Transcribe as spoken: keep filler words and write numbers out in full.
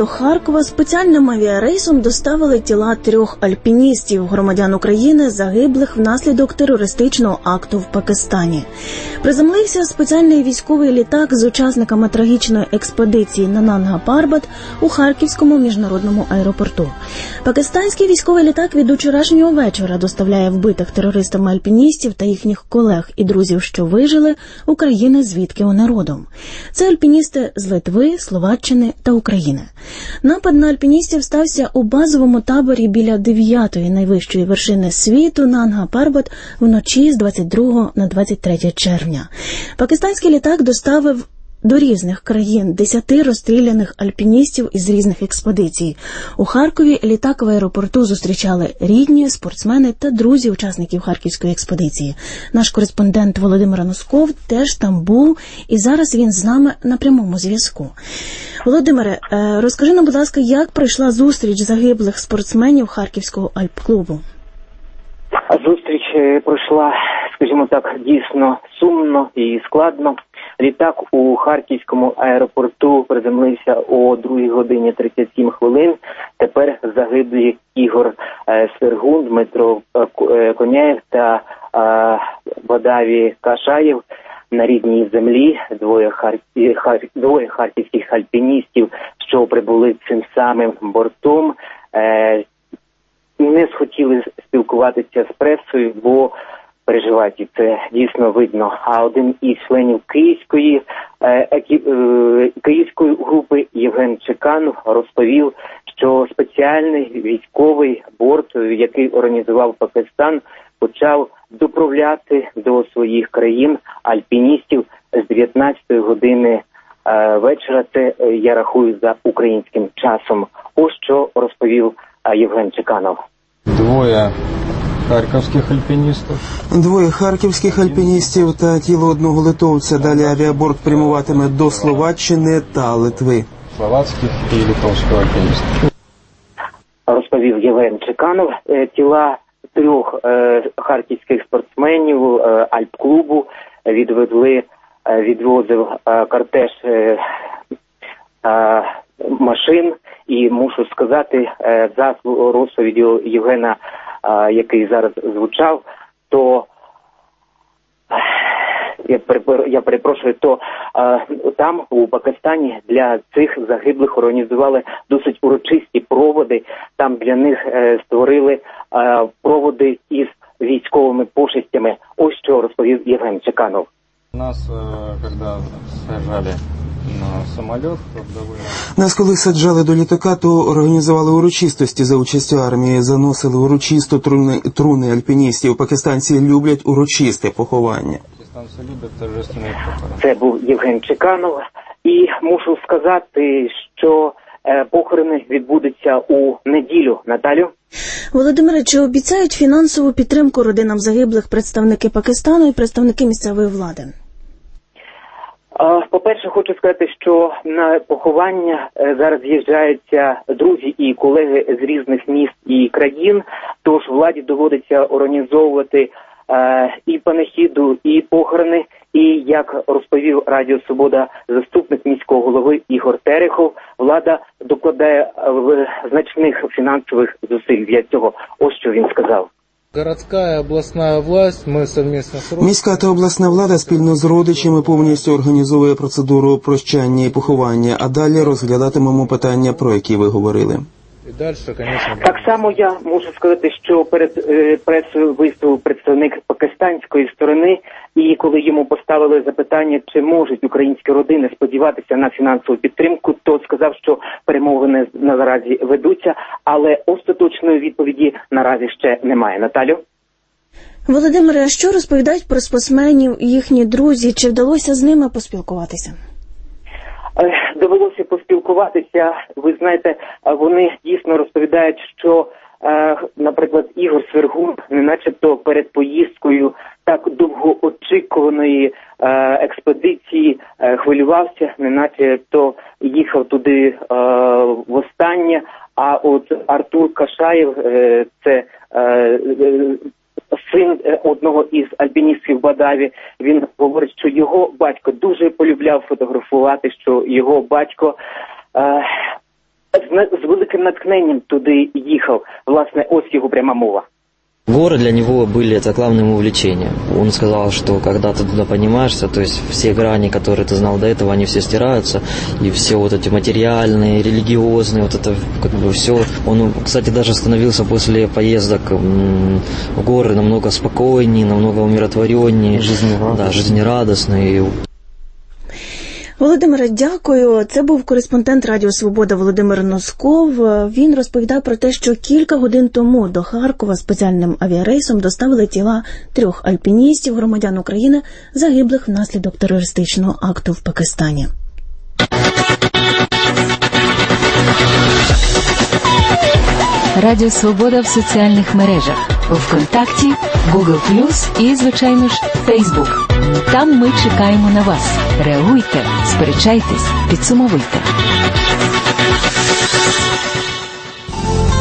до Харкова спеціальним авіарейсом доставили тіла трьох альпіністів, громадян України, загиблих внаслідок терористичного акту в Пакистані. Приземлився спеціальний військовий літак з учасниками трагічної експедиції на Нанга-Парбат у Харківському міжнародному аеропорту. Пакистанський військовий літак від учорашнього вечора доставляє вбитих терористами альпіністів та їхніх колег і друзів, що вижили, України, звідки вони родом. Це альпіністи з Литви, Словаччини та України. Напад на альпіністів стався у базовому таборі біля дев'ятої найвищої вершини світу Нанга-Парбат вночі з двадцять другого на двадцять третє червня. Пакистанський літак доставив до різних країн десяти розстріляних альпіністів із різних експедицій. У Харкові літак в аеропорту зустрічали рідні, спортсмени та друзі учасників Харківської експедиції. Наш кореспондент Володимир Аносков теж там був, і зараз він з нами на прямому зв'язку. Володимире, розкажи нам, будь ласка, як пройшла зустріч загиблих спортсменів Харківського альп-клубу? Зустріч пройшла, скажімо так, дійсно сумно і складно. Літак у Харківському аеропорту приземлився о другій годині тридцять сім хвилин. Тепер загиблі Ігор Свергун, Дмитро Коняєв та Бадаві Кашаєв на рідній землі. Двоє, харків... Двоє харківських альпіністів, що прибули цим самим бортом, не схотіли спілкуватися з пресою, бо переживають, і це дійсно видно. А один із членів київської, е, е, київської групи Євген Чеканов розповів, що спеціальний військовий борт, який організував Пакистан, почав доправляти до своїх країн альпіністів з дев'ятнадцятої години е, вечора. Це е, я рахую за українським часом. Ось що розповів е, Євген Чеканов. Двоє харківських альпіністів. Двоє харківських альпіністів та тіло одного литовця. Далі авіаборт прямуватиме до Словаччини та Литви. Словацьких і литовського альпіністів. Розповів Євген Чеканов. Тіла трьох е, харківських спортсменів е, альп-клубу відвезли, е, відвозив е, кортеж е, е, машин. І мушу сказати, е, за розповіддю Євгена, який зараз звучав, то я, я перепрошую, то там у Пакистані для цих загиблих організували досить урочисті проводи. Там для них створили проводи із військовими почестями. Ось що розповів Євген Чеканов. Нас, коли сажали на самоліт, Нас, коли саджали до літака, то організували урочистості за участю армії, заносили урочисто труни, труни альпіністів. Пакистанці люблять урочисте поховання. Пакистанці люблять торжественне поховання. Це був Євген Чеканов. І мушу сказати, що е, похорони відбудуться у неділю. Наталю? Володимире, чи обіцяють фінансову підтримку родинам загиблих представники Пакистану і представники місцевої влади? По-перше, хочу сказати, що на поховання зараз з'їжджаються друзі і колеги з різних міст і країн, тож владі доводиться організовувати е, і панахіду, і похорони, і, як розповів Радіо Свобода заступник міського голови Ігор Терехов, влада докладає значних фінансових зусиль для цього. Ось що він сказав. Городська і обласна власть, ми совместно з родичами. Міська та обласна влада спільно з родичами повністю організовує процедуру прощання і поховання, а далі розглядатимемо питання, про які ви говорили. І далі, звісно, так само я можу сказати, що перед е, пресою виступив представник пакистанської сторони, і коли йому поставили запитання, чи можуть українські родини сподіватися на фінансову підтримку, то сказав, що перемовини наразі ведуться, але остаточної відповіді наразі ще немає. Наталю? Володимире, а що розповідають про спортсменів і їхні друзі? Чи вдалося з ними поспілкуватися? Довелося поспілкуватися. Ви знаєте, вони дійсно розповідають, що, наприклад, Ігор Свергун, не начебто перед поїздкою так довгоочікуваної експедиції хвилювався, не начебто їхав туди востаннє. А от Артур Кашаєв, це син одного із альпіністів Бадаві, він говорить, що його батько дуже полюбляв фотографувати, що його батько е, з, з великим натхненням туди їхав. Власне, ось його пряма мова. Горы для него были это главным увлечением. Он сказал, что когда ты туда поднимаешься, то есть все грани, которые ты знал до этого, они все стираются, и все вот эти материальные, религиозные, вот это как бы все. Он, кстати, даже становился после поездок в горы намного спокойнее, намного умиротвореннее, жизнерадостный. Да, жизнерадостный. Володимире, дякую. Це був кореспондент Радіо Свобода Володимир Носков. Він розповідав про те, що кілька годин тому до Харкова спеціальним авіарейсом доставили тіла трьох альпіністів, громадян України, загиблих внаслідок терористичного акту в Пакистані. Радіо Свобода в соціальних мережах. У ВКонтакті, Google плюс і, звичайно ж, Facebook. Там ми чекаємо на вас. Реагуйте, сперечайтесь, підсумовуйте.